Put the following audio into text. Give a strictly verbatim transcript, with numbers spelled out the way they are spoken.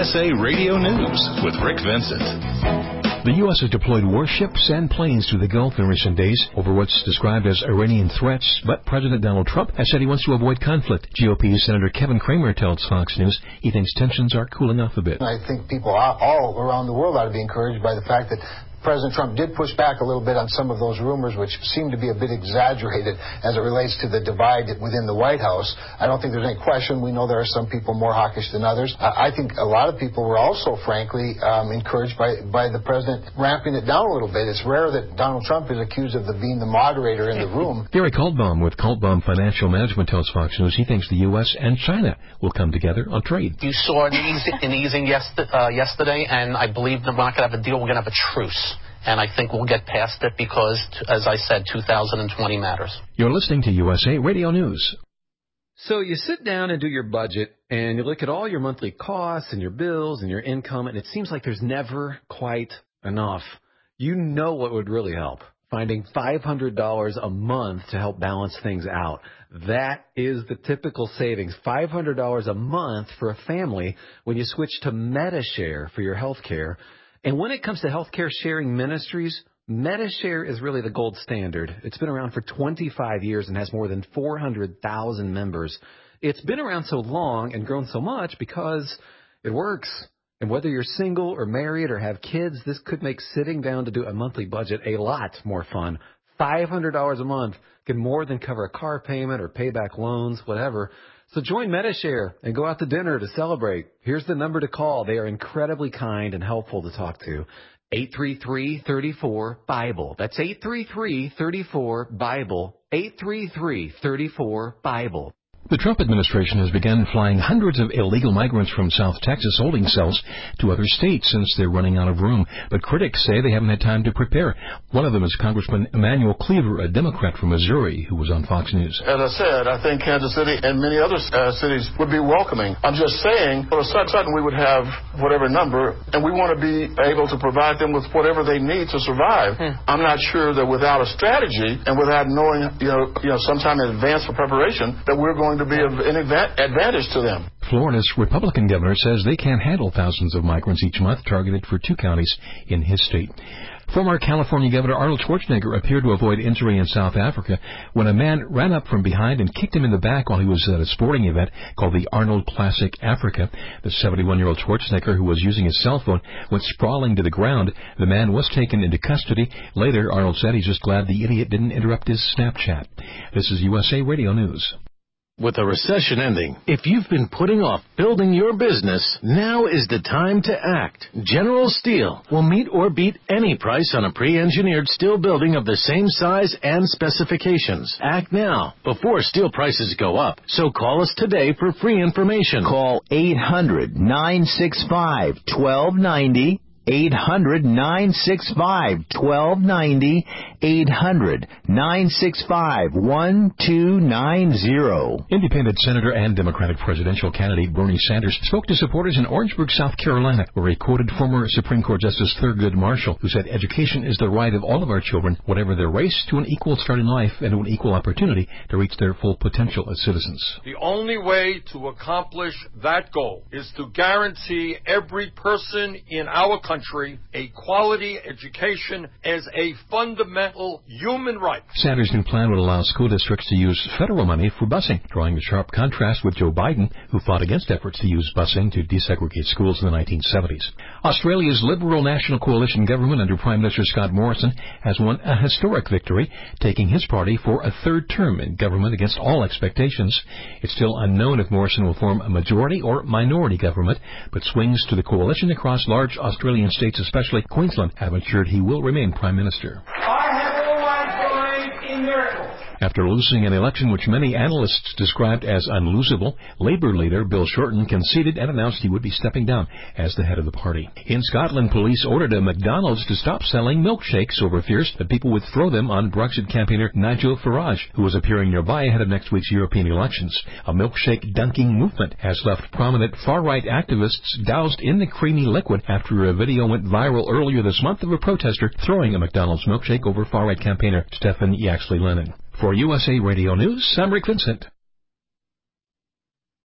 S A Radio News with Rick Vincent. The U S has deployed warships and planes to the Gulf in recent days over what's described as Iranian threats, but President Donald Trump has said he wants to avoid conflict. G O P Senator Kevin Cramer tells Fox News he thinks tensions are cooling off a bit. I think people all around the world ought to be encouraged by the fact that President Trump did push back a little bit on some of those rumors, which seem to be a bit exaggerated as it relates to the divide within the White House. I don't think there's any question. We know there are some people more hawkish than others. I think a lot of people were also, frankly, um, encouraged by, by the president ramping it down a little bit. It's rare that Donald Trump is accused of the, being the moderator in the room. Gary Kaltbaum with Kaltbaum Financial Management tells Fox News he thinks the U S and China will come together on trade. You saw an easing, an easing yesterday, uh, yesterday, and I believe that we're not going to have a deal. We're going to have a truce. And I think we'll get past it because, as I said, two thousand twenty matters. You're listening to U S A Radio News. So you sit down and do your budget, and you look at all your monthly costs and your bills and your income, and it seems like there's never quite enough. You know what would really help? Finding five hundred dollars a month to help balance things out. That is the typical savings, five hundred dollars a month for a family when you switch to Medi-Share for your health care. And when it comes to healthcare sharing ministries, Medi-Share is really the gold standard. It's been around for twenty-five years and has more than four hundred thousand members. It's been around so long and grown so much because it works. And whether you're single or married or have kids, this could make sitting down to do a monthly budget a lot more fun. five hundred dollars a month can more than cover a car payment or pay back loans, whatever. So join Medi-Share and go out to dinner to celebrate. Here's the number to call. They are incredibly kind and helpful to talk to. eight three three, three four, BIBLE. That's eight three three, three four, BIBLE. eight three three, three four, BIBLE. The Trump administration has begun flying hundreds of illegal migrants from South Texas holding cells to other states since they're running out of room. But critics say they haven't had time to prepare. One of them is Congressman Emanuel Cleaver, a Democrat from Missouri, who was on Fox News. As I said, I think Kansas City and many other uh, cities would be welcoming. I'm just saying, for a sudden we would have whatever number, and we want to be able to provide them with whatever they need to survive. Hmm. I'm not sure that without a strategy and without knowing, you know, you know, sometime in advance for preparation, that we're going to be of an advantage to them. Florida's Republican governor says they can't handle thousands of migrants each month targeted for two counties in his state. Former California Governor Arnold Schwarzenegger appeared to avoid injury in South Africa when a man ran up from behind and kicked him in the back while he was at a sporting event called the Arnold Classic Africa. The seventy-one-year-old Schwarzenegger, who was using his cell phone, went sprawling to the ground. The man was taken into custody. Later, Arnold said he's just glad the idiot didn't interrupt his Snapchat. This is U S A Radio News. With the recession ending, if you've been putting off building your business, now is the time to act. General Steel will meet or beat any price on a pre-engineered steel building of the same size and specifications. Act now, before steel prices go up. So call us today for free information. Call eight hundred, nine six five, one two nine zero. eight hundred, nine six five, one two nine zero. eight hundred, nine six five, one two nine zero. Independent Senator and Democratic presidential candidate Bernie Sanders spoke to supporters in Orangeburg, South Carolina, where he quoted former Supreme Court Justice Thurgood Marshall, who said education is the right of all of our children, whatever their race, to an equal start in life and to an equal opportunity to reach their full potential as citizens. The only way to accomplish that goal is to guarantee every person in our country country a quality education as a fundamental human right. Sanders' new plan would allow school districts to use federal money for busing, drawing a sharp contrast with Joe Biden, who fought against efforts to use busing to desegregate schools in the nineteen seventies. Australia's Liberal National Coalition government under Prime Minister Scott Morrison has won a historic victory, taking his party for a third term in government against all expectations. It's still unknown if Morrison will form a majority or minority government, but swings to the coalition across large Australian states, especially Queensland, have ensured he will remain Prime Minister. I have always believed in miracles. After losing an election which many analysts described as unlosable, Labour leader Bill Shorten conceded and announced he would be stepping down as the head of the party. In Scotland, police ordered a McDonald's to stop selling milkshakes over fears that people would throw them on Brexit campaigner Nigel Farage, who was appearing nearby ahead of next week's European elections. A milkshake dunking movement has left prominent far-right activists doused in the creamy liquid after a video went viral earlier this month of a protester throwing a McDonald's milkshake over far-right campaigner Stephen Yaxley-Lennon. For U S A Radio News, I'm Rick Vincent.